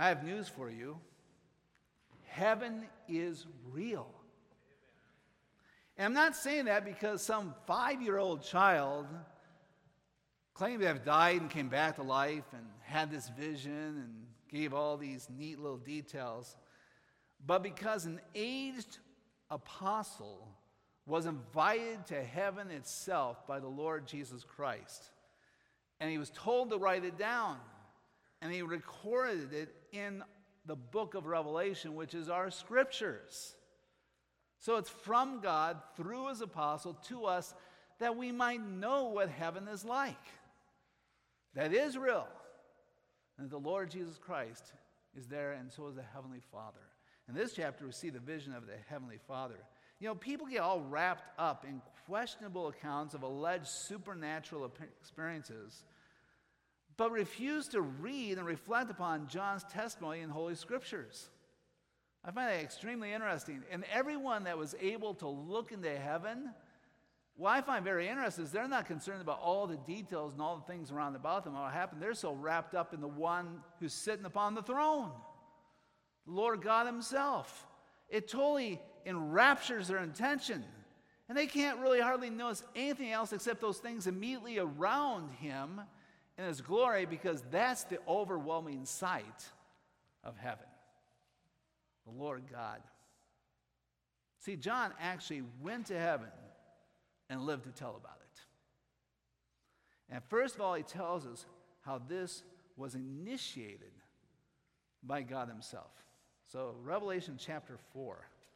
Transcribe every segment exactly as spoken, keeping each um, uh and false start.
I have news for you. Heaven is real. And I'm not saying that because some five-year-old child claimed to have died and came back to life and had this vision and gave all these neat little details, but because an aged apostle was invited to heaven itself by the Lord Jesus Christ. And he was told to write it down. And he recorded it in the book of Revelation, which is our scriptures. So it's from God, through his apostle, to us, that we might know what heaven is like. That Israel and the Lord Jesus Christ is there, and so is the Heavenly Father. In this chapter, we see the vision of the Heavenly Father. You know, people get all wrapped up in questionable accounts of alleged supernatural experiences, but refuse to read and reflect upon John's testimony in Holy Scriptures. I find that extremely interesting. And everyone that was able to look into heaven, what I find very interesting is they're not concerned about all the details and all the things around about them, what happened. They're so wrapped up in the one who's sitting upon the throne, the Lord God himself. It totally enraptures their attention. And they can't really hardly notice anything else except those things immediately around him in his glory, because that's the overwhelming sight of heaven. The Lord God. See, John actually went to heaven and lived to tell about it. And first of all, he tells us how this was initiated by God himself. So, Revelation chapter four.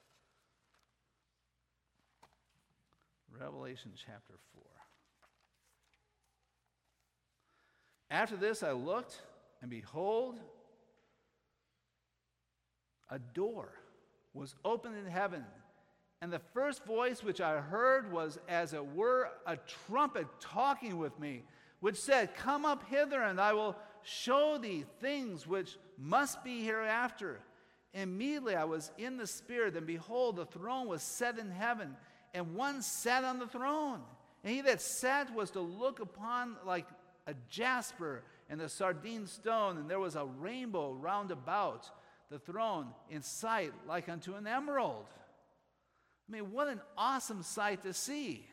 Revelation chapter four. After this I looked, and behold, a door was opened in heaven. And the first voice which I heard was as it were a trumpet talking with me, which said, Come up hither, and I will show thee things which must be hereafter. Immediately I was in the Spirit, and behold, the throne was set in heaven, and one sat on the throne. And he that sat was to look upon like a jasper and a sardine stone, and there was a rainbow round about the throne in sight like unto an emerald. I mean, what an awesome sight to see.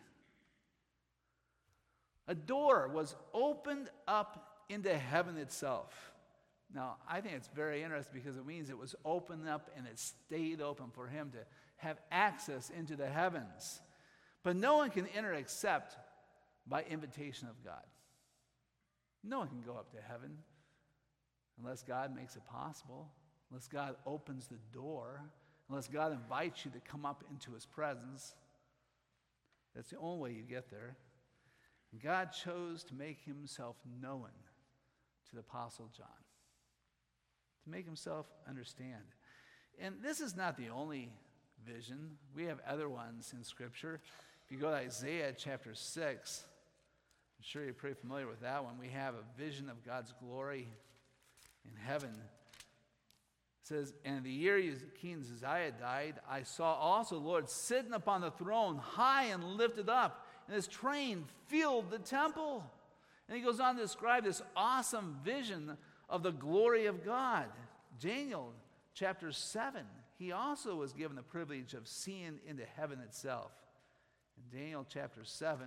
A door was opened up into heaven itself. Now, I think it's very interesting because it means it was opened up and it stayed open for him to have access into the heavens. But no one can enter except by invitation of God. No one can go up to heaven unless God makes it possible, unless God opens the door, unless God invites you to come up into his presence. That's the only way you get there. And God chose to make himself known to the Apostle John, to make himself understand. And this is not the only vision. We have other ones in Scripture. If you go to Isaiah chapter six, I'm sure you're pretty familiar with that one. We have a vision of God's glory in heaven. It says, And in the year King Uzziah died, I saw also the Lord sitting upon the throne, high and lifted up, and his train filled the temple. And he goes on to describe this awesome vision of the glory of God. Daniel chapter seven, he also was given the privilege of seeing into heaven itself. In Daniel chapter seven,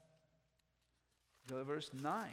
go to verse nine.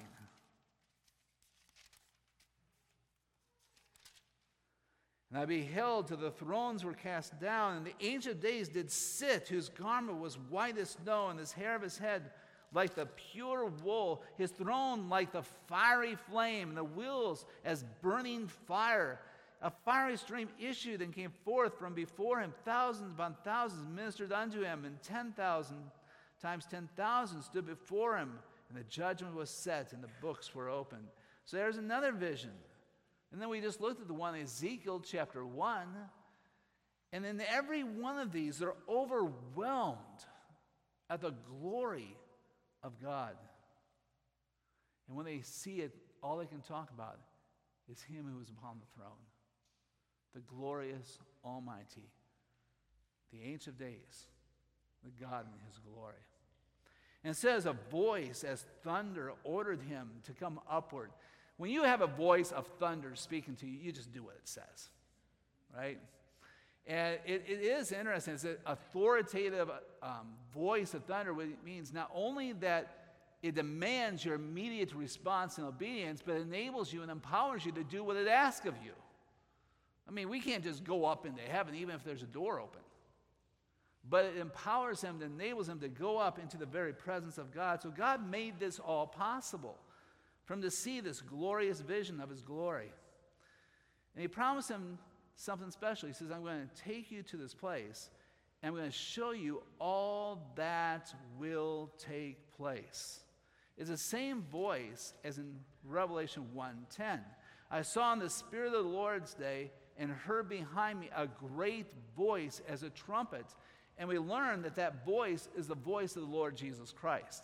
And I beheld till the thrones were cast down, and the Ancient of Days did sit, whose garment was white as snow, and his hair of his head like the pure wool, his throne like the fiery flame, and the wheels as burning fire. A fiery stream issued and came forth from before him. Thousands upon thousands ministered unto him, and ten thousand times ten thousand stood before him. And the judgment was set, and the books were opened. So there's another vision. And then we just looked at the one in Ezekiel chapter one. And in every one of these, they're overwhelmed at the glory of God. And when they see it, all they can talk about is him who is upon the throne. The glorious Almighty, the Ancient of Days, the God in his glory. And it says, a voice as thunder ordered him to come upward. When you have a voice of thunder speaking to you, you just do what it says, right? And it, it is interesting. It's an authoritative um, voice of thunder, which means not only that it demands your immediate response and obedience, but it enables you and empowers you to do what it asks of you. I mean, we can't just go up into heaven even if there's a door open. But it empowers him, it enables him to go up into the very presence of God. So God made this all possible for him to see this glorious vision of his glory. And he promised him something special. He says, I'm going to take you to this place, and I'm going to show you all that will take place. It's the same voice as in Revelation one ten. I saw in the Spirit of the Lord's day and heard behind me a great voice as a trumpet. And we learn that that voice is the voice of the Lord Jesus Christ.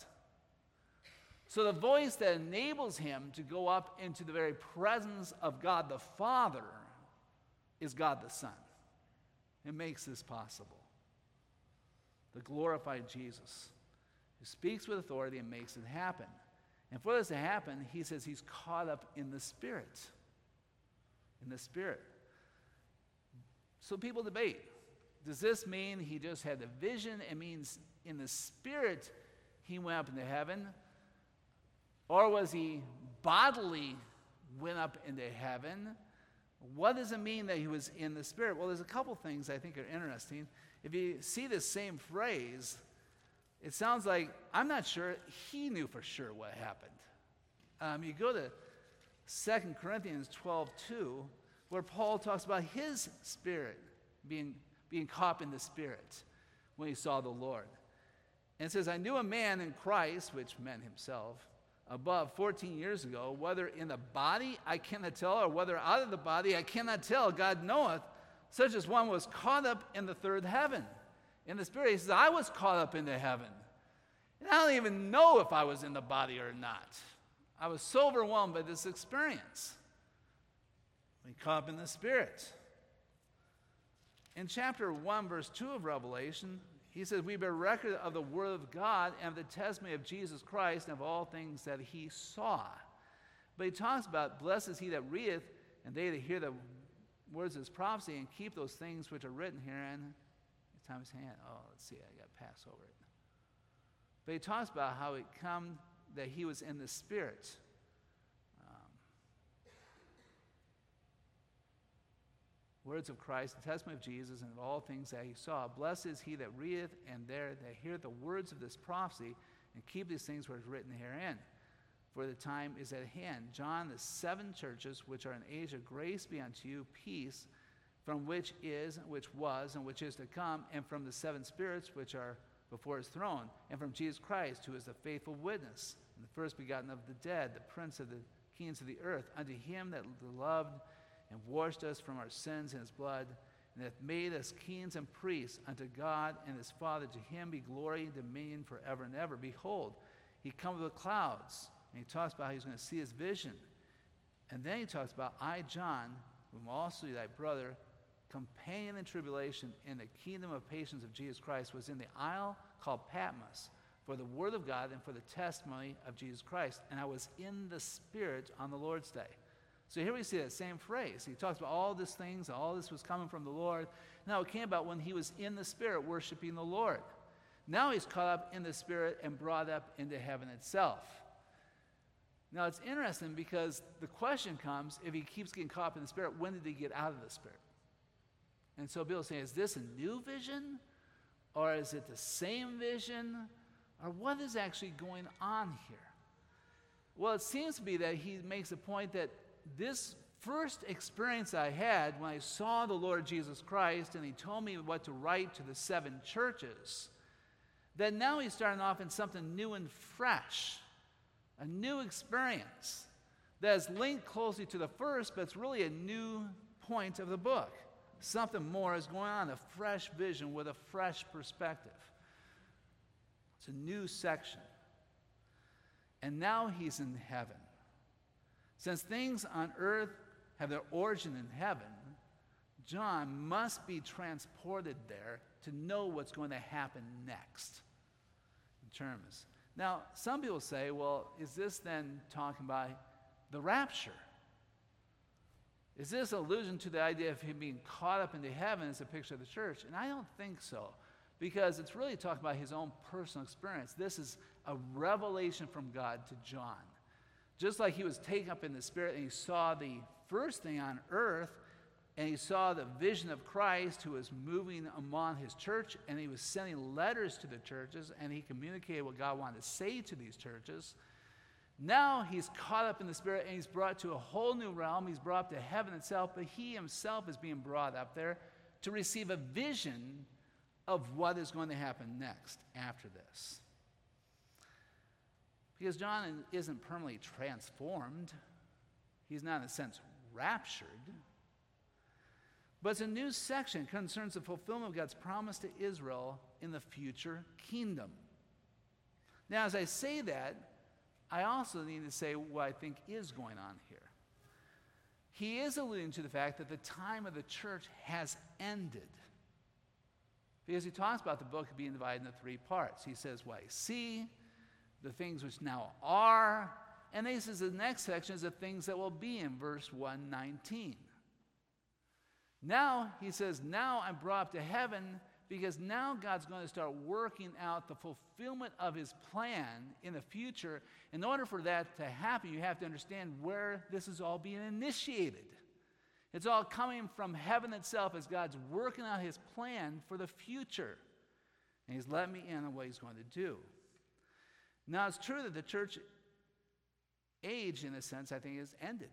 So the voice that enables him to go up into the very presence of God the Father is God the Son. It makes this possible. The glorified Jesus, who speaks with authority and makes it happen. And for this to happen, he says he's caught up in the Spirit. In the Spirit. So people debate. Does this mean he just had the vision? It means in the Spirit he went up into heaven? Or was he bodily went up into heaven? What does it mean that he was in the Spirit? Well, there's a couple things I think are interesting. If you see this same phrase, it sounds like, I'm not sure he knew for sure what happened. Um, you go to Second Corinthians twelve two, where Paul talks about his spirit being, being caught in the Spirit when he saw the Lord. And it says, I knew a man in Christ, which meant himself, above fourteen years ago, whether in the body I cannot tell, or whether out of the body I cannot tell, God knoweth, such as one was caught up in the third heaven. In the Spirit, he says, I was caught up into heaven. And I don't even know if I was in the body or not. I was so overwhelmed by this experience. We caught up in the Spirit. In chapter one, verse two of Revelation, he says, we bear record of the word of God and of the testimony of Jesus Christ and of all things that he saw. But he talks about, blessed is he that readeth, and they that hear the words of his prophecy and keep those things which are written herein. Time his hand. Oh, let's see, I got to pass over it. But he talks about how it come that he was in the Spirit. Um, words of Christ, the testimony of Jesus, and of all things that he saw. Blessed is he that readeth, and there that heareth the words of this prophecy, and keep these things which are written herein. For the time is at hand. John, the seven churches which are in Asia, grace be unto you, peace, from which is, which was, and which is to come, and from the seven spirits which are before his throne, and from Jesus Christ, who is the faithful witness, and the first begotten of the dead, the prince of the kings of the earth, unto him that loved and washed us from our sins in his blood, and hath made us kings and priests unto God and his Father. To him be glory and dominion forever and ever. Behold, he cometh with clouds, and he talks about how he's going to see his vision. And then he talks about, I, John, whom also thy brother, companion in tribulation in the kingdom of patience of Jesus Christ, was in the isle called Patmos for the word of God and for the testimony of Jesus Christ. And I was in the Spirit on the Lord's day. So here we see that same phrase. He talks about all these things, all this was coming from the Lord. Now it came about when he was in the Spirit worshiping the Lord. Now he's caught up in the Spirit and brought up into heaven itself. Now it's interesting because the question comes, if he keeps getting caught up in the Spirit, when did he get out of the Spirit? And so people say, is this a new vision? Or is it the same vision? Or what is actually going on here? Well, it seems to be that he makes a point that this first experience I had when I saw the Lord Jesus Christ and he told me what to write to the seven churches, that now he's starting off in something new and fresh, a new experience that is linked closely to the first, but it's really a new point of the book. Something more is going on, a fresh vision with a fresh perspective. It's a new section. And now he's in heaven. Since things on earth have their origin in heaven, John must be transported there to know what's going to happen next. In terms. Now, some people say, well, is this then talking about the rapture. Is this an allusion to the idea of him being caught up into heaven as a picture of the church? And I don't think so, because it's really talking about his own personal experience. This is a revelation from God to John. Just like he was taken up in the Spirit and he saw the first thing on earth, and he saw the vision of Christ who was moving among his church, and he was sending letters to the churches, and he communicated what God wanted to say to these churches. Now he's caught up in the Spirit, and he's brought to a whole new realm. He's brought up to heaven itself, but he himself is being brought up there to receive a vision of what is going to happen next after this. Because John isn't permanently transformed. He's not, in a sense, raptured. But it's a new section that concerns the fulfillment of God's promise to Israel in the future kingdom. Now, as I say that, I also need to say what I think is going on here. He is alluding to the fact that the time of the church has ended. Because he talks about the book being divided into three parts. He says what I see, the things which now are, and then he says the next section is the things that will be in verse one nineteen. Now, he says, now I'm brought up to heaven, because now God's going to start working out the fulfillment of his plan in the future. In order for that to happen, you have to understand where this is all being initiated. It's all coming from heaven itself as God's working out his plan for the future. And he's let me in on what he's going to do. Now, it's true that the church age, in a sense, I think, has ended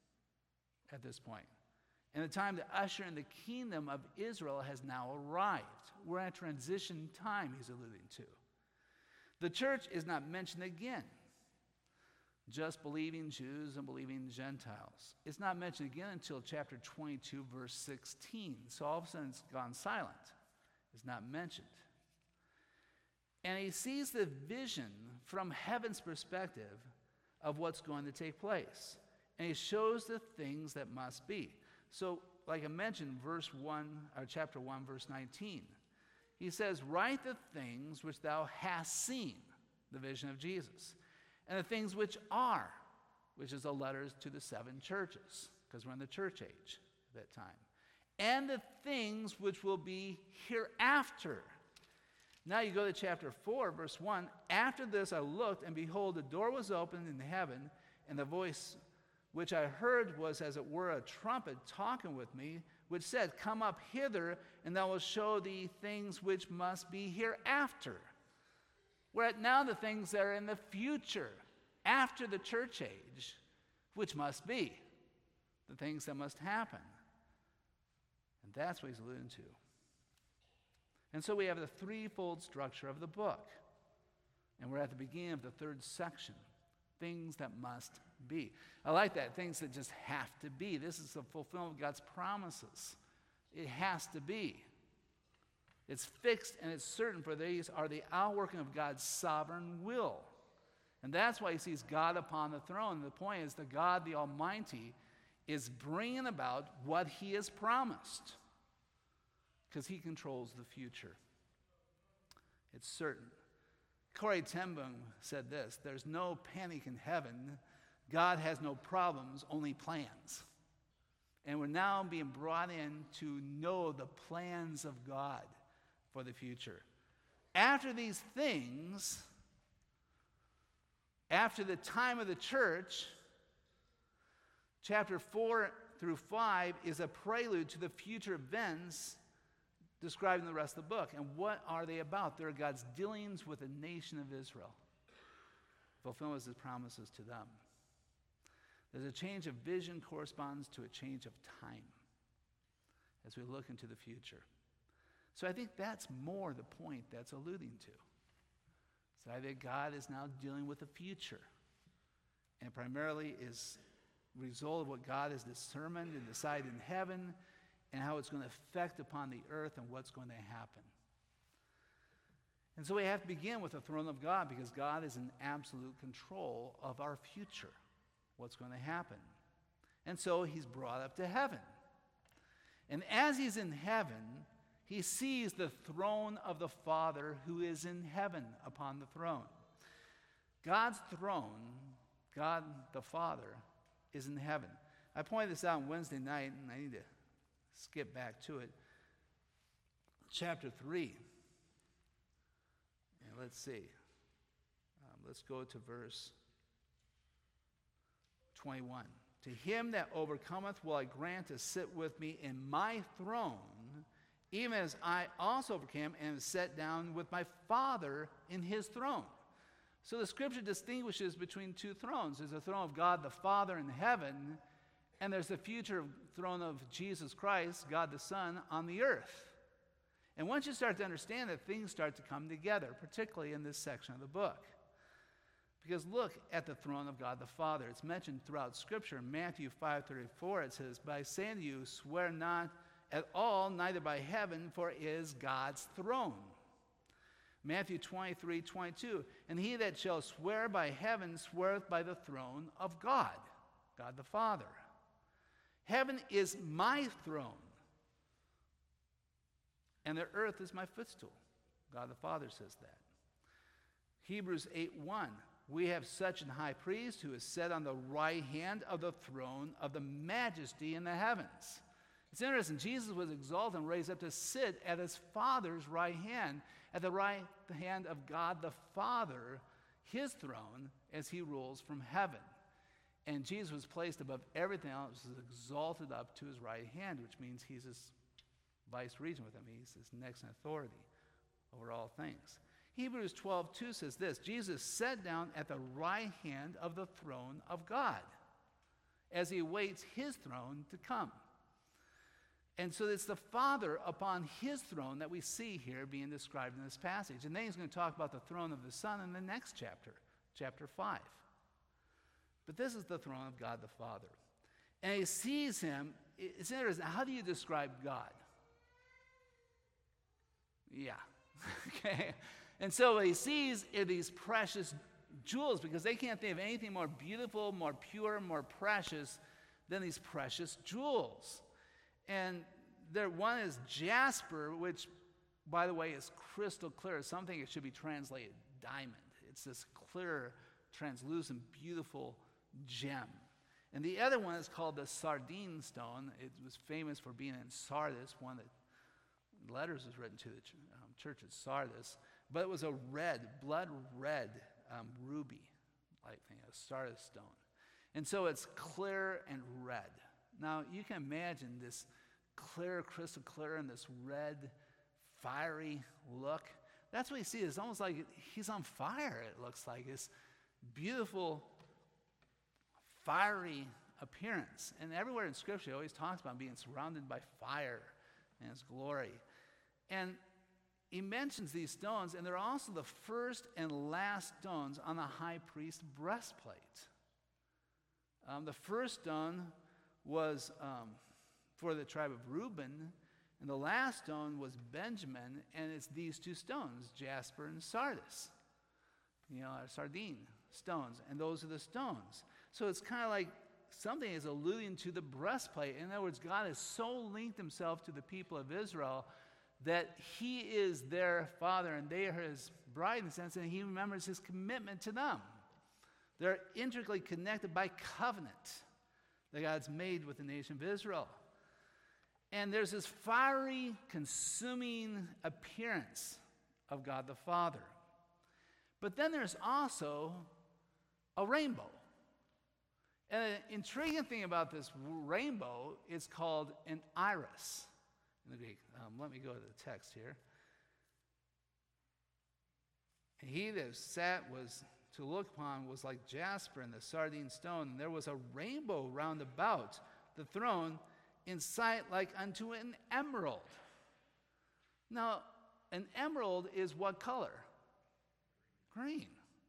at this point. And the time to usher in the kingdom of Israel has now arrived. We're at transition time, he's alluding to. The church is not mentioned again. Just believing Jews and believing Gentiles. It's not mentioned again until chapter twenty-two, verse sixteen. So all of a sudden it's gone silent. It's not mentioned. And he sees the vision from heaven's perspective of what's going to take place. And he shows the things that must be. So, like I mentioned, verse one, or chapter one, verse nineteen, he says, write the things which thou hast seen, the vision of Jesus, and the things which are, which is the letters to the seven churches, because we're in the church age at that time, and the things which will be hereafter. Now you go to chapter four, verse one, after this I looked, and behold, the door was opened in heaven, and the voice which I heard was as it were a trumpet talking with me, which said, come up hither, and I will show thee things which must be hereafter. We're at now the things that are in the future, after the church age, which must be, the things that must happen. And that's what he's alluding to. And so we have the threefold structure of the book. And we're at the beginning of the third section. Things that must be. I like that. Things that just have to be. This is the fulfillment of God's promises. It has to be. It's fixed and it's certain, for these are the outworking of God's sovereign will. And that's why he sees God upon the throne. And the point is that God, the Almighty, is bringing about what he has promised, because he controls the future. It's certain. Corrie ten Boom said this, there's no panic in heaven. God has no problems, only plans. And we're now being brought in to know the plans of God for the future. After these things, after the time of the church, chapter four through five is a prelude to the future events described in the rest of the book. And what are they about? They're God's dealings with the nation of Israel. Fulfillment of his promises to them. There's a change of vision corresponds to a change of time as we look into the future. So I think that's more the point that's alluding to. So I think God is now dealing with the future, and primarily is a result of what God has determined and decided in heaven, and how it's going to affect upon the earth and what's going to happen. And so we have to begin with the throne of God, because God is in absolute control of our future, what's going to happen. And so he's brought up to heaven. And as he's in heaven, he sees the throne of the Father who is in heaven upon the throne. God's throne, God the Father, is in heaven. I pointed this out on Wednesday night, and I need to skip back to it. Chapter three. And let's see. Um, let's go to verse twenty-one. To him that overcometh will I grant to sit with me in my throne, even as I also overcame and am set down with my Father in his throne. So the scripture distinguishes between two thrones. There's a throne of God the Father in heaven, and there's the future throne of Jesus Christ, God the Son, on the earth. And once you start to understand that, things start to come together, particularly in this section of the book. Because look at the throne of God the Father. It's mentioned throughout Scripture. In Matthew five thirty-four, it says, "But I say unto you, swear not at all, neither by heaven, for it is God's throne." Matthew twenty-three twenty-two, "And he that shall swear by heaven sweareth by the throne of God," God the Father. Heaven is my throne, and the earth is my footstool. God the Father says that. Hebrews eight one, "We have such an high priest who is set on the right hand of the throne of the majesty in the heavens." It's interesting, Jesus was exalted and raised up to sit at his Father's right hand, at the right hand of God the Father, his throne, as he rules from heaven. And Jesus was placed above everything else, was exalted up to his right hand, which means he's his vice regent with him. He's his next in authority over all things. Hebrews twelve two says this, "Jesus sat down at the right hand of the throne of God as he awaits his throne to come." And so it's the Father upon his throne that we see here being described in this passage. And then he's going to talk about the throne of the Son in the next chapter, chapter five. But this is the throne of God the Father. And he sees him. It's interesting. How do you describe God? Yeah. Okay. And so what he sees are these precious jewels, because they can't think of anything more beautiful, more pure, more precious than these precious jewels. And there, one is jasper, which, by the way, is crystal clear. Some think it should be translated diamond. It's this clear, translucent, beautiful gem. And the other one is called the sardine stone. It was famous for being in Sardis. One of the letters was written to the ch- um, church at Sardis. But it was a red, blood red um, ruby, like thing, a Sardis stone. And so it's clear and red. Now, you can imagine this clear, crystal clear, and this red, fiery look. That's what you see. It's almost like he's on fire, it looks like. This beautiful, fiery appearance. And everywhere in Scripture, it always talks about being surrounded by fire and his glory. And he mentions these stones, and they're also the first and last stones on the high priest's breastplate. Um, the first stone was um, for the tribe of Reuben, and the last stone was Benjamin, and it's these two stones, jasper and sardis, you know, sardine stones, and those are the stones. So it's kind of like something is alluding to the breastplate. In other words, God has so linked himself to the people of Israel that he is their father and they are his bride in a sense, and he remembers his commitment to them. They're intricately connected by covenant that God's made with the nation of Israel. And there's this fiery, consuming appearance of God the Father. But then there's also a rainbow. And an intriguing thing about this rainbow is called an iris in the Greek. Um, let me go to the text here. And he that sat was to look upon was like jasper and the sardine stone, and there was a rainbow round about the throne in sight like unto an emerald. Now, an emerald is what color? Green.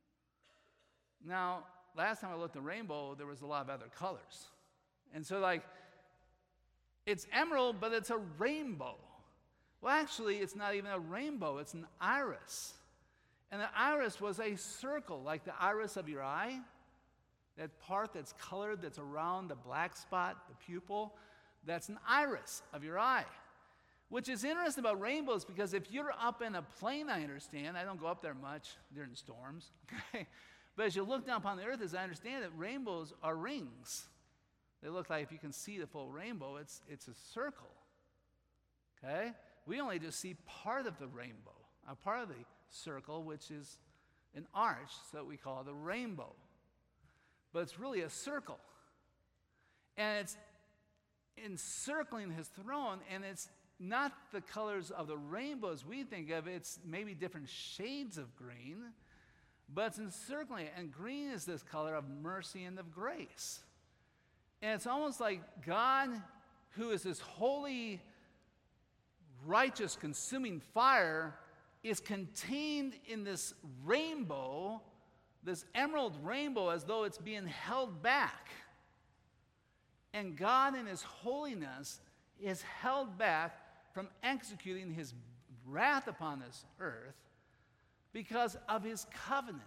Now, last time I looked at the rainbow, there was a lot of other colors. And so, like, it's emerald, but it's a rainbow. Well, actually, it's not even a rainbow. It's an iris. And the iris was a circle, like the iris of your eye, that part that's colored, that's around the black spot, the pupil. That's an iris of your eye. Which is interesting about rainbows, because if you're up in a plane, I understand, I don't go up there much during storms, okay? But as you look down upon the earth, as I understand it, rainbows are rings. They look like, if you can see the full rainbow, it's, it's a circle. Okay? We only just see part of the rainbow, a part of the circle, which is an arch, so that we call it the rainbow. But it's really a circle. And it's encircling his throne, and it's not the colors of the rainbow as we think of it. It's maybe different shades of green, but it's encircling it. And green is this color of mercy and of grace. And it's almost like God, who is this holy, righteous, consuming fire, is contained in this rainbow, this emerald rainbow, as though it's being held back. And God in his holiness is held back from executing his wrath upon this earth because of his covenant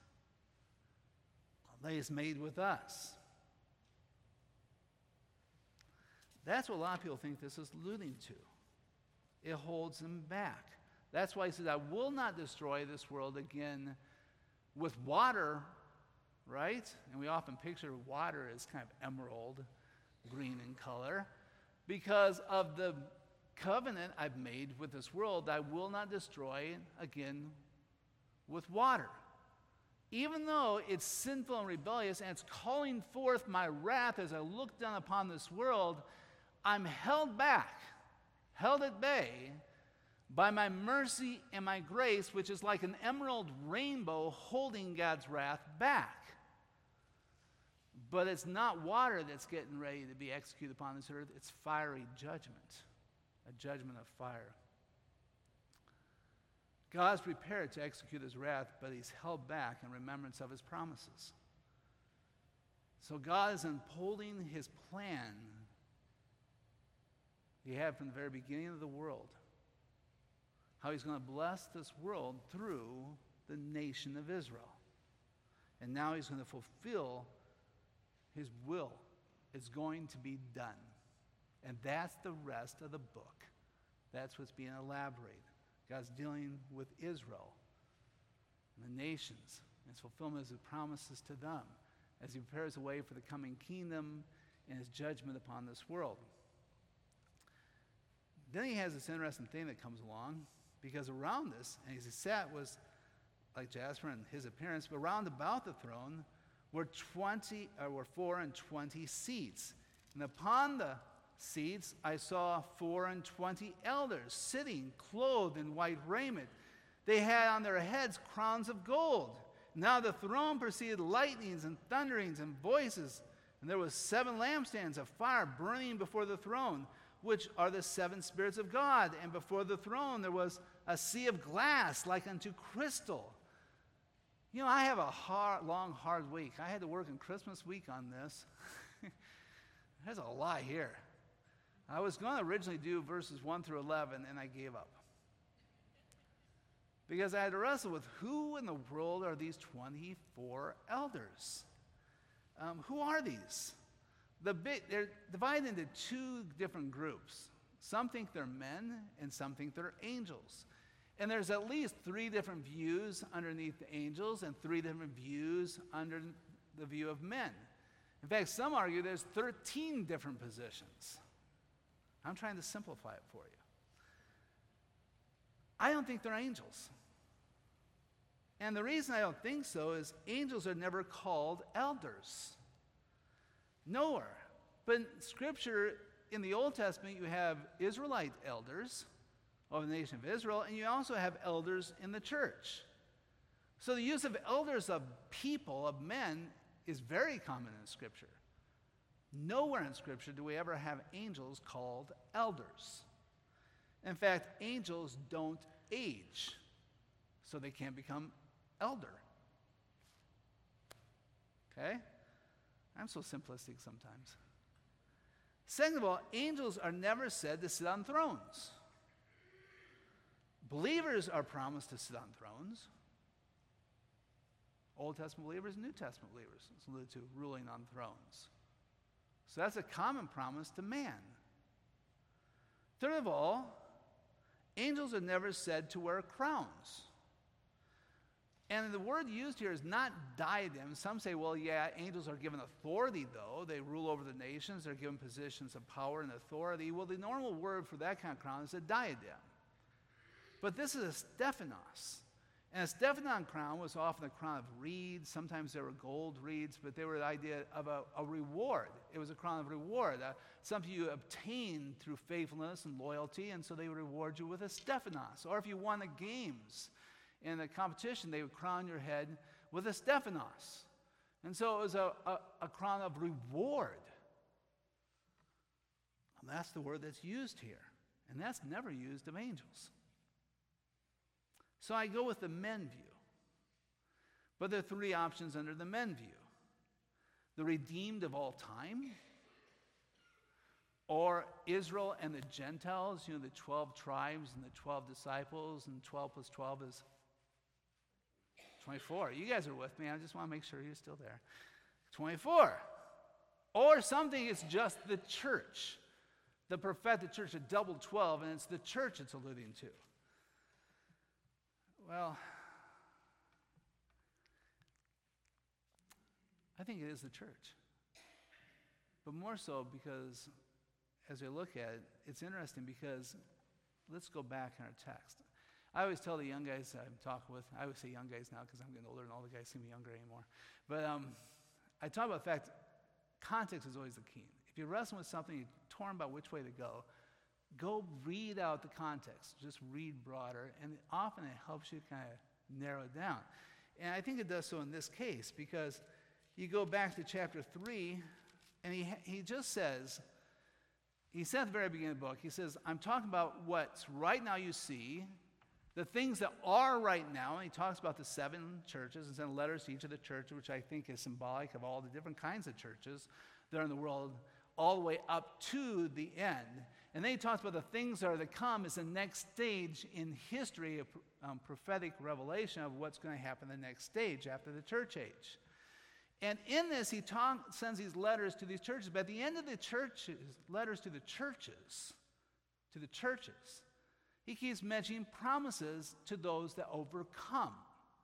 that he's made with us. That's what a lot of people think this is alluding to. It holds him back. That's why he says, I will not destroy this world again with water, right? And we often picture water as kind of emerald green in color, because of the covenant I've made with this world. I will not destroy again with water. Even though it's sinful and rebellious and it's calling forth my wrath as I look down upon this world, I'm held back, held at bay by my mercy and my grace, which is like an emerald rainbow holding God's wrath back. But it's not water that's getting ready to be executed upon this earth. It's fiery judgment, a judgment of fire. God's prepared to execute his wrath, but he's held back in remembrance of his promises. So God is unfolding his plan he had from the very beginning of the world. How he's going to bless this world through the nation of Israel. And now he's going to fulfill his will. Is going to be done. And that's the rest of the book. That's what's being elaborated. God's dealing with Israel and the nations, and his fulfillment of his promises to them as he prepares a way for the coming kingdom and his judgment upon this world. Then he has this interesting thing that comes along, because around this, and as he sat, was like Jasper and his appearance, but round about the throne were twenty, or were four and twenty seats, and upon the seats I saw four and twenty elders sitting, clothed in white raiment. They had on their heads crowns of gold. Now the throne proceeded lightnings and thunderings and voices, and there was seven lampstands of fire burning before the throne, which are the seven spirits of God. And before the throne there was a sea of glass like unto crystal. You know, I have a hard, long, hard week. I had to work in Christmas week on this. There's a lot here. I was going to originally do verses one through eleven, and I gave up. Because I had to wrestle with who in the world are these twenty-four elders? Um, who are these? The bit, they're divided into two different groups. Some think they're men, and some think they're angels. And there's at least three different views underneath the angels and three different views under the view of men. In fact, some argue there's thirteen different positions. I'm trying to simplify it for you. I don't think they're angels. And the reason I don't think so is angels are never called elders. Nowhere. But in Scripture, in the Old Testament, you have Israelite elders of the nation of Israel, and you also have elders in the church. So the use of elders of people, of men, is very common in Scripture. Nowhere in Scripture do we ever have angels called elders. In fact, angels don't age, so they can't become elder. Okay? I'm so simplistic sometimes. Second of all, angels are never said to sit on thrones. Believers are promised to sit on thrones. Old Testament believers, New Testament believers, it's alluded to ruling on thrones. So that's a common promise to man. Third of all, angels are never said to wear crowns. And the word used here is not diadem. Some say, well, yeah, angels are given authority, though. They rule over the nations. They're given positions of power and authority. Well, the normal word for that kind of crown is a diadem. But this is a Stephanos. And a Stephanon crown was often a crown of reeds. Sometimes there were gold reeds, but they were the idea of a, a reward. It was a crown of reward, uh, something you obtained through faithfulness and loyalty, and so they would reward you with a Stephanos. Or if you won the games in a competition, they would crown your head with a Stephanos. And so it was a, a, a crown of reward. And that's the word that's used here. And that's never used of angels. So I go with the men view. But there are three options under the men view. The redeemed of all time, or Israel and the Gentiles, you know, the twelve tribes and the twelve disciples, and twelve plus twelve is twenty-four. You guys are with me. I just want to make sure you're still there. twenty-four. Or something is just the church. The prophetic church, a double twelve, and it's the church it's alluding to. Well, I think it is the church. But more so because, as we look at it, it's interesting because let's go back in our text. I always tell the young guys I'm talking with, I always say young guys now because I'm getting older and all the guys seem younger anymore. But um, I talk about the fact context is always the key. If you're wrestling with something, you're torn about which way to go, go read out the context. Just read broader, and often it helps you kind of narrow it down. And I think it does so in this case, because you go back to chapter three, and he, he just says, he said at the very beginning of the book, he says, I'm talking about what's right now you see, the things that are right now, and he talks about the seven churches and sent letters to each of the churches, which I think is symbolic of all the different kinds of churches that are in the world, all the way up to the end. And then he talks about the things that are to come as the next stage in history, a um, prophetic revelation of what's going to happen in the next stage after the church age. And in this, he talk, sends these letters to these churches. But at the end of the churches, letters to the churches, to the churches, he keeps mentioning promises to those that overcome.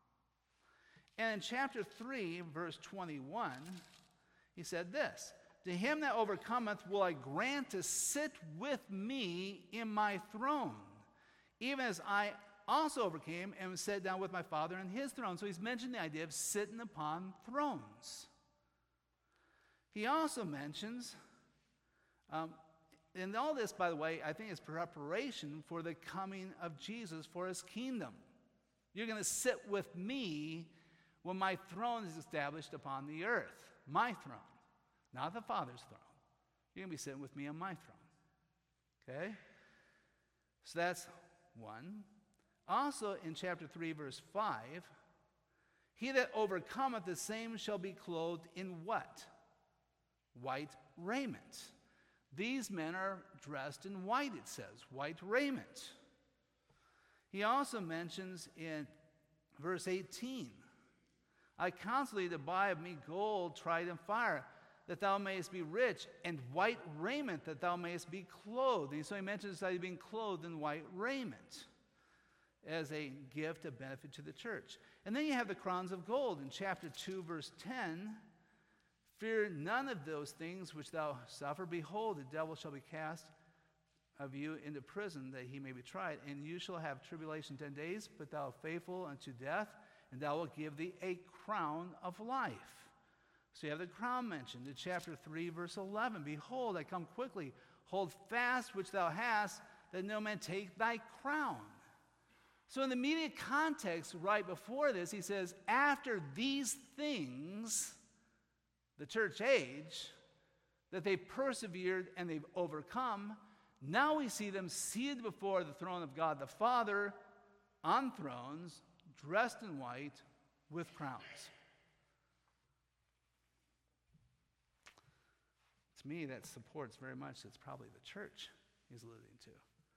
And in chapter three, verse twenty-one, he said this, to him that overcometh will I grant to sit with me in my throne, even as I also overcame and was sat down with my Father in his throne. So he's mentioned the idea of sitting upon thrones. He also mentions, um, and all this, by the way, I think is preparation for the coming of Jesus for his kingdom. You're going to sit with me when my throne is established upon the earth. My throne, not the Father's throne. You're going to be sitting with me on my throne. Okay? So that's one. Also in chapter three, verse five, he that overcometh, the same shall be clothed in what? White raiment. These men are dressed in white, it says, white raiment. He also mentions in verse eighteen, I counsel thee to buy of me gold tried in fire, that thou mayest be rich, and white raiment, that thou mayest be clothed. And so he mentions that he's being clothed in white raiment as a gift, a benefit to the church. And then you have the crowns of gold in chapter two, verse ten. Fear none of those things which thou suffer. Behold, the devil shall be cast of you into prison, that he may be tried. And you shall have tribulation ten days, but thou art faithful unto death, and thou wilt give thee a crown of life. So you have the crown mentioned in chapter three, verse eleven. Behold, I come quickly. Hold fast which thou hast, that no man take thy crown. So in the immediate context right before this, he says, after these things, the church age, that they persevered and they've overcome, now we see them seated before the throne of God the Father, on thrones, dressed in white, with crowns. To me, that supports very much it's probably the church he's alluding to.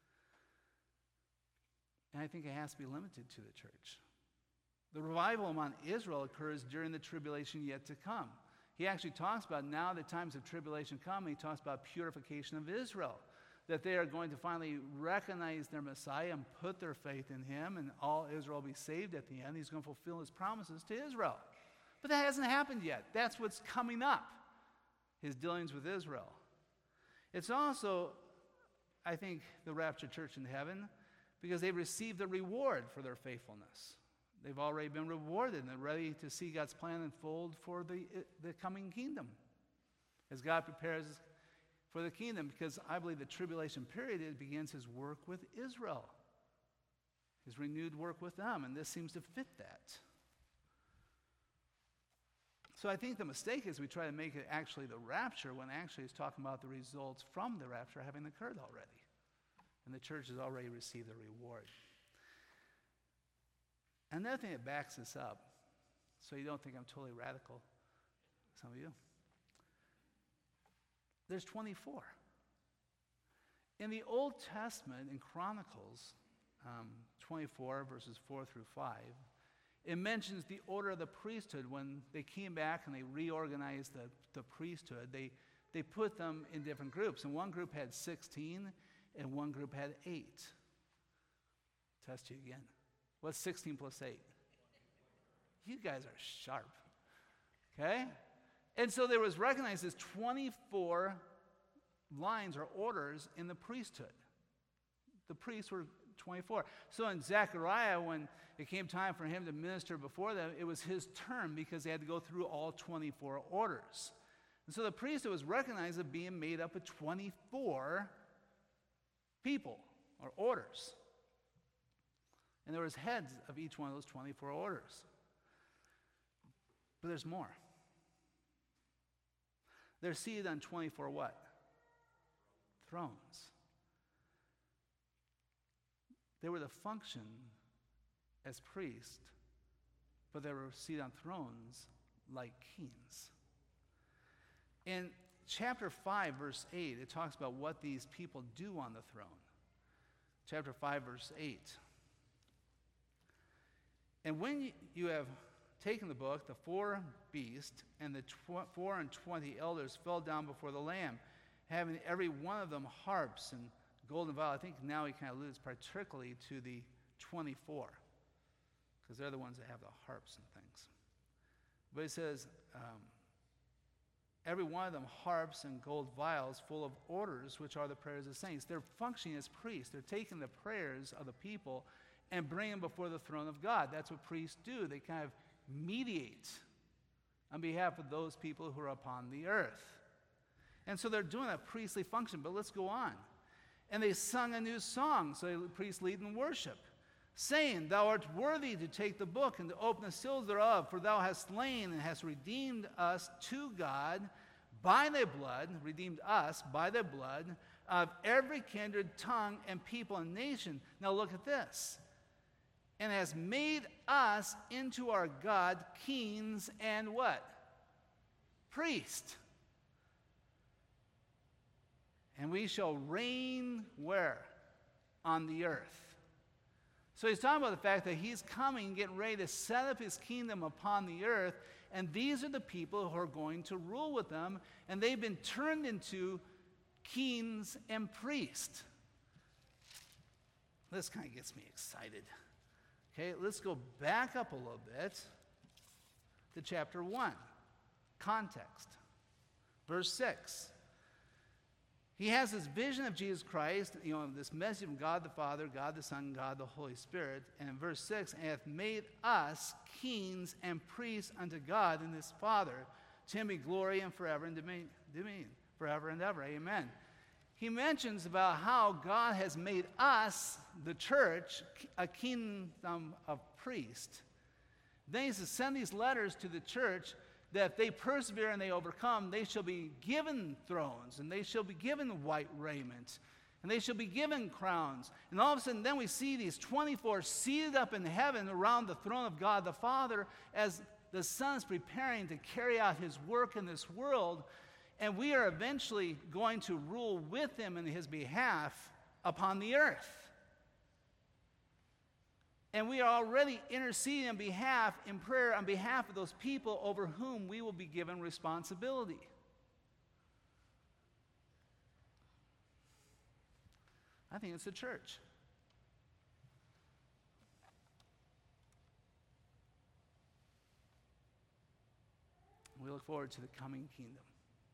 And I think it has to be limited to the church. The revival among Israel occurs during the tribulation yet to come. He actually talks about now the times of tribulation come, and he talks about purification of Israel. that they are going to finally recognize their Messiah and put their faith in him, and all Israel will be saved at the end. He's going to fulfill his promises to Israel. But that hasn't happened yet. That's what's coming up, his dealings with Israel. It's also, I think, the raptured church in heaven, because they've received a reward for their faithfulness. They've already been rewarded, and they're ready to see God's plan unfold for the, the coming kingdom, as God prepares for the kingdom, because I believe the tribulation period, it begins his work with Israel, his renewed work with them, and this seems to fit that. So I think the mistake is we try to make it actually the rapture, when actually it's talking about the results from the rapture having occurred already, and the church has already received the reward. Another thing that backs this up, so you don't think I'm totally radical, some of you, there's twenty-four. In the Old Testament, in Chronicles um, twenty-four, verses four through five, it mentions the order of the priesthood. When they came back and they reorganized the, the priesthood, they, they put them in different groups. And one group had sixteen, and one group had eight. Test you again. What's sixteen plus eight? You guys are sharp. Okay? And so there was recognized as twenty-four lines or orders in the priesthood. The priests were twenty-four. So in Zechariah, when it came time for him to minister before them, it was his turn, because they had to go through all twenty-four orders. And so the priesthood was recognized as being made up of twenty-four people or orders. And there was heads of each one of those twenty-four orders. But there's more. They're seated on twenty-four what? Thrones. They were the function as priests, but they were seated on thrones like kings. In chapter five, verse eight, it talks about what these people do on the throne. Chapter five, verse eight. And when you have taken the book, the four beasts and the tw- four and twenty elders fell down before the Lamb, having every one of them harps and golden vial. I think now he kind of alludes particularly to the twenty-four, because they're the ones that have the harps and things. But he says, um, every one of them harps and gold vials full of orders, which are the prayers of saints. They're functioning as priests. They're taking the prayers of the people and bring them before the throne of God. That's what priests do. They kind of mediate on behalf of those people who are upon the earth. And so they're doing a priestly function, but let's go on. And they sung a new song, so the priests lead in worship, saying, Thou art worthy to take the book and to open the seals thereof, for thou hast slain and hast redeemed us to God by thy blood, redeemed us by thy blood, of every kindred, tongue, and people and nation. Now look at this. And has made us into our God kings and what? Priests. And we shall reign where? On the earth. So he's talking about the fact that he's coming, getting ready to set up his kingdom upon the earth, and these are the people who are going to rule with them, and they've been turned into kings and priests. This kind of gets me excited. Okay, let's go back up a little bit to chapter one. Context. Verse six. He has this vision of Jesus Christ, you know, this message from God the Father, God the Son, God the Holy Spirit. And in verse six, and hath made us kings and priests unto God and his Father. To him be glory and forever and dominion, dominion forever and ever. Amen. He mentions about how God has made us, the church, a kingdom of priests. Then he says, send these letters to the church, that if they persevere and they overcome, they shall be given thrones, and they shall be given white raiment, and they shall be given crowns. And all of a sudden, then we see these twenty-four seated up in heaven around the throne of God the Father, as the Son is preparing to carry out his work in this world. And we are eventually going to rule with him in his behalf upon the earth. And we are already interceding on behalf, in prayer, on behalf of those people over whom we will be given responsibility. I think it's the church. We look forward to the coming kingdom.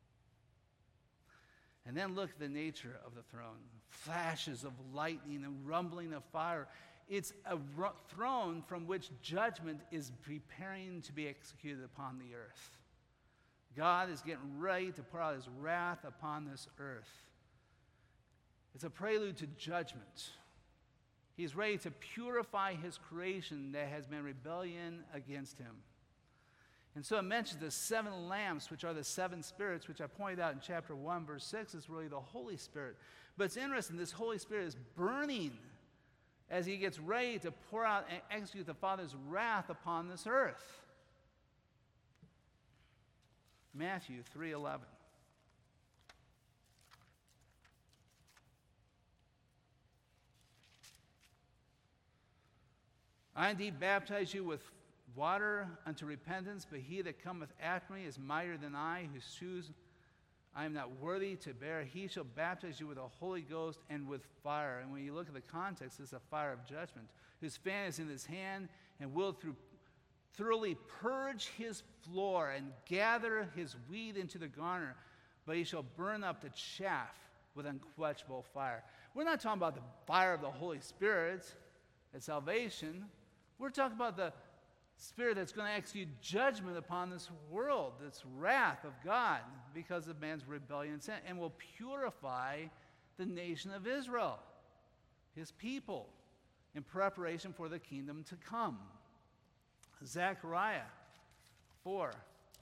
And then look at the nature of the throne. Flashes of lightning and rumbling of fire. It's a ru- throne from which judgment is preparing to be executed upon the earth. God is getting ready to pour out his wrath upon this earth. It's a prelude to judgment. He's ready to purify his creation that has been rebellion against him. And so it mentions the seven lamps, which are the seven spirits, which I pointed out in chapter one, verse six, is really the Holy Spirit. But it's interesting, this Holy Spirit is burning as he gets ready to pour out and execute the Father's wrath upon this earth. Matthew three eleven. I indeed baptize you with water unto repentance, but he that cometh after me is mightier than I, whose shoes I am not worthy to bear. He shall baptize you with the Holy Ghost and with fire. And when you look at the context, it's a fire of judgment, whose fan is in his hand, and will through thoroughly purge his floor and gather his wheat into the garner, but he shall burn up the chaff with unquenchable fire. We're not talking about the fire of the Holy Spirit at salvation. We're talking about the Spirit that's going to execute judgment upon this world, this wrath of God because of man's rebellion and sin, and will purify the nation of Israel, his people, in preparation for the kingdom to come. Zechariah four.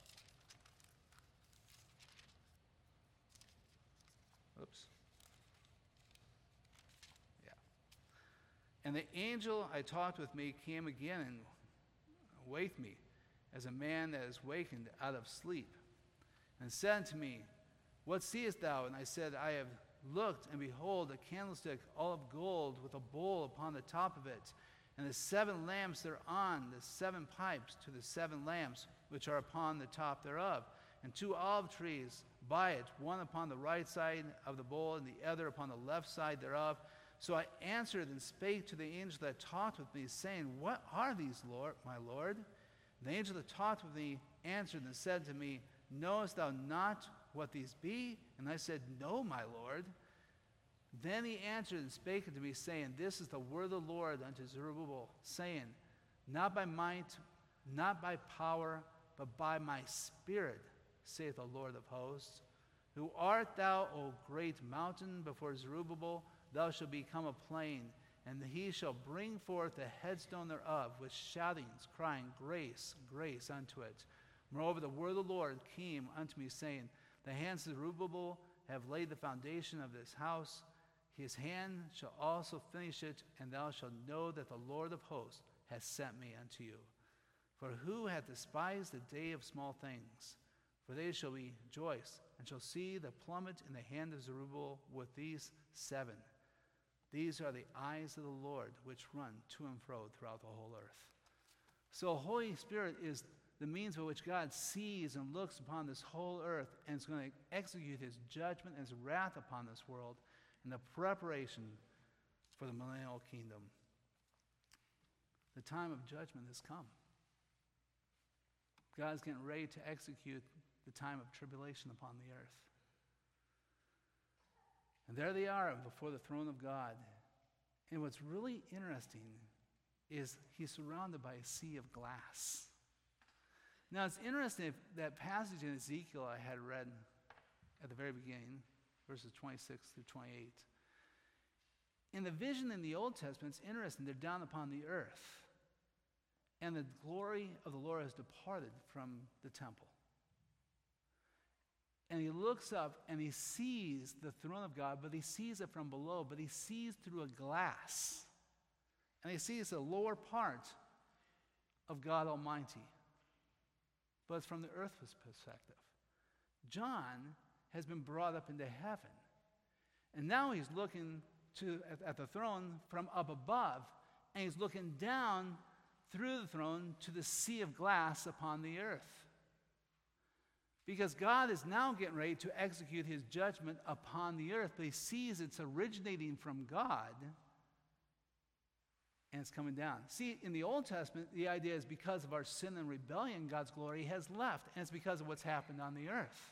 Oops. Yeah. And the angel I talked with me came again and waked me as a man that is wakened out of sleep, and said unto me, What seest thou? And I said, I have looked, and behold, a candlestick all of gold with a bowl upon the top of it, and the seven lamps thereon, the seven pipes to the seven lamps which are upon the top thereof, and two olive trees by it, one upon the right side of the bowl, and the other upon the left side thereof. So I answered and spake to the angel that talked with me, saying, What are these, Lord, my Lord? And the angel that talked with me answered and said to me, Knowest thou not what these be? And I said, No, my Lord. Then he answered and spake unto me, saying, This is the word of the Lord unto Zerubbabel, saying, Not by might, not by power, but by my spirit, saith the Lord of hosts. Who art thou, O great mountain? Before Zerubbabel thou shalt become a plain, and he shall bring forth the headstone thereof with shoutings, crying, Grace, grace unto it. Moreover, the word of the Lord came unto me, saying, The hands of Zerubbabel have laid the foundation of this house. His hand shall also finish it, and thou shalt know that the Lord of hosts hath sent me unto you. For who hath despised the day of small things? For they shall rejoice, and shall see the plummet in the hand of Zerubbabel with these seven. These are the eyes of the Lord, which run to and fro throughout the whole earth. So Holy Spirit is the means by which God sees and looks upon this whole earth, and is going to execute his judgment and his wrath upon this world in the preparation for the millennial kingdom. The time of judgment has come. God's getting ready to execute the time of tribulation upon the earth. And there they are before the throne of God. And what's really interesting is he's surrounded by a sea of glass. Now it's interesting if that passage in Ezekiel I had read at the very beginning, verses twenty-six through twenty-eight. In the vision in the Old Testament, it's interesting, they're down upon the earth. And the glory of the Lord has departed from the temple. And he looks up and he sees the throne of God, but he sees it from below, but he sees through a glass. And he sees the lower part of God Almighty. But it's from the earth's perspective. John has been brought up into heaven. And now he's looking to at, at the throne from up above, and he's looking down through the throne to the sea of glass upon the earth. Because God is now getting ready to execute his judgment upon the earth, but he sees it's originating from God, and it's coming down. See, in the Old Testament, the idea is because of our sin and rebellion, God's glory has left, and it's because of what's happened on the earth.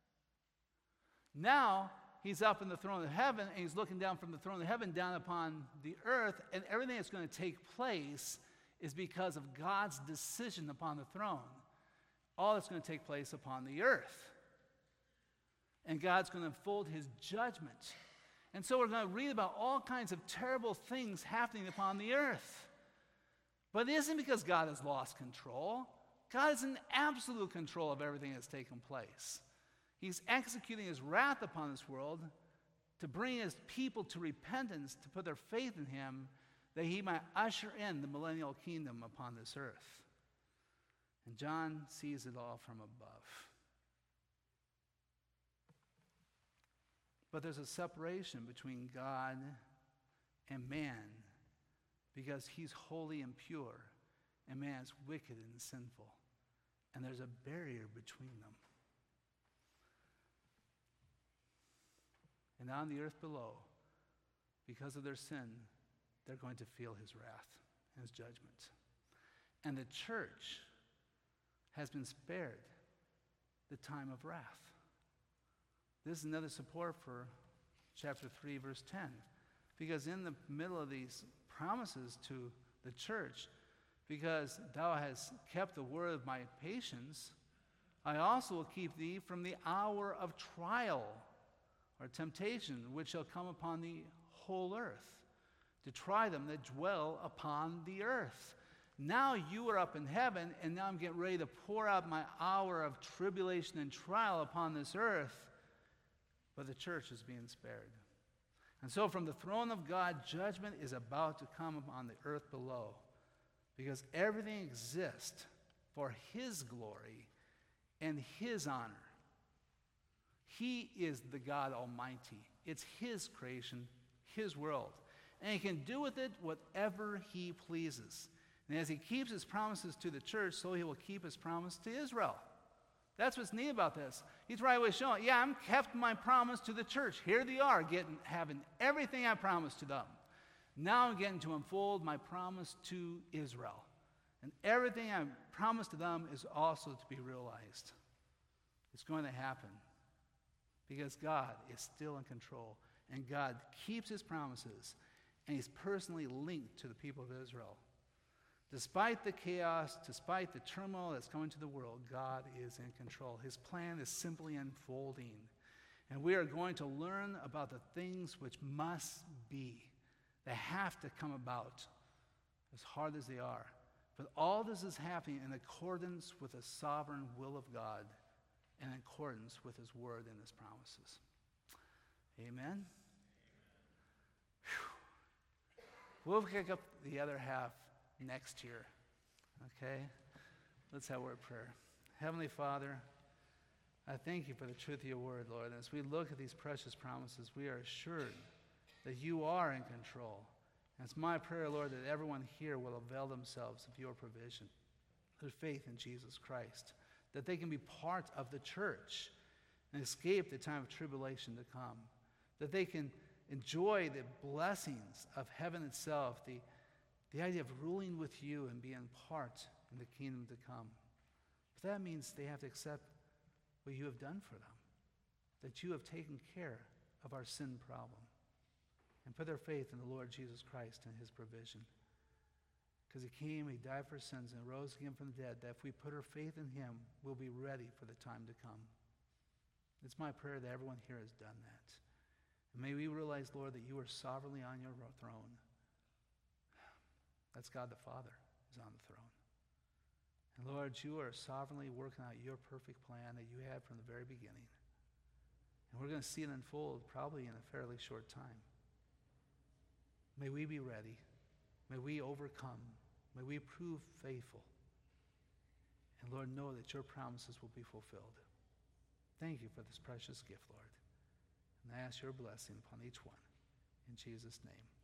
Now, he's up in the throne of heaven, and he's looking down from the throne of heaven down upon the earth, and everything that's going to take place is because of God's decision upon the throne. All that's going to take place upon the earth. And God's going to unfold his judgment. And so we're going to read about all kinds of terrible things happening upon the earth. But it isn't because God has lost control. God is in absolute control of everything that's taken place. He's executing his wrath upon this world to bring his people to repentance, to put their faith in him, that he might usher in the millennial kingdom upon this earth. And John sees it all from above. But there's a separation between God and man because he's holy and pure, and man is wicked and sinful. And there's a barrier between them. And on the earth below, because of their sin, they're going to feel his wrath and his judgment. And the church has been spared the time of wrath. This is another support for chapter three, verse ten. Because in the middle of these promises to the church, because thou hast kept the word of my patience, I also will keep thee from the hour of trial or temptation, which shall come upon the whole earth, to try them that dwell upon the earth. Now you are up in heaven, and now I'm getting ready to pour out my hour of tribulation and trial upon this earth, but the church is being spared. And so from the throne of God, judgment is about to come upon the earth below, because everything exists for his glory and his honor. He is the God Almighty. It's his creation, his world. And he can do with it whatever he pleases. And as he keeps his promises to the church, so he will keep his promise to Israel. That's what's neat about this. He's right away showing, yeah, I'm kept my promise to the church. Here they are, getting, having everything I promised to them. Now I'm getting to unfold my promise to Israel. And everything I promised to them is also to be realized. It's going to happen. Because God is still in control. And God keeps his promises. And he's personally linked to the people of Israel. Despite the chaos, despite the turmoil that's coming to the world, God is in control. His plan is simply unfolding. And we are going to learn about the things which must be. They have to come about, as hard as they are. But all this is happening in accordance with the sovereign will of God and in accordance with his word and his promises. Amen? Whew. We'll pick up the other half next year. Okay? Let's have a word of prayer. Heavenly Father, I thank you for the truth of your word, Lord. And as we look at these precious promises, we are assured that you are in control. And it's my prayer, Lord, that everyone here will avail themselves of your provision, their faith in Jesus Christ, that they can be part of the church and escape the time of tribulation to come, that they can enjoy the blessings of heaven itself, the, the idea of ruling with you and being part in the kingdom to come. But that means they have to accept what you have done for them, that you have taken care of our sin problem, and put their faith in the Lord Jesus Christ and his provision. Because he came, he died for sins, and rose again from the dead, that if we put our faith in him, we'll be ready for the time to come. It's my prayer that everyone here has done that. And may we realize, Lord, that you are sovereignly on your throne. That's God the Father is on the throne. And Lord, you are sovereignly working out your perfect plan that you had from the very beginning. And we're going to see it unfold probably in a fairly short time. May we be ready. May we overcome. May we prove faithful. And Lord, know that your promises will be fulfilled. Thank you for this precious gift, Lord. And I ask your blessing upon each one. In Jesus' name.